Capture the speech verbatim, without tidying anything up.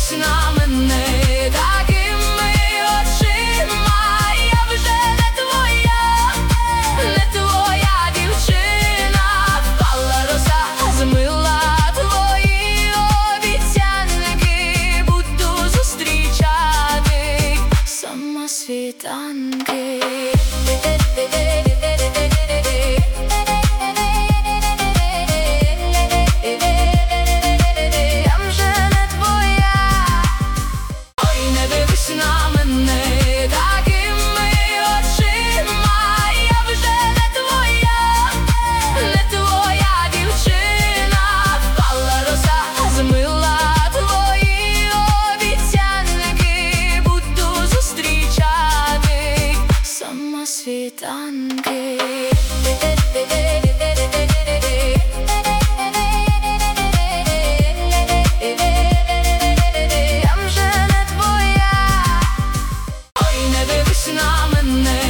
дивись на мене такими очима, я вже не твоя, не твоя дівчина. Впала роса, змила твої обіцянки, буду зустрічати самосвітанки. На мене такими очима, я вже не твоя, не твоя дівчина. Впала роса, змила твої обіцянки, буду зустрічати самосвітанки. На мене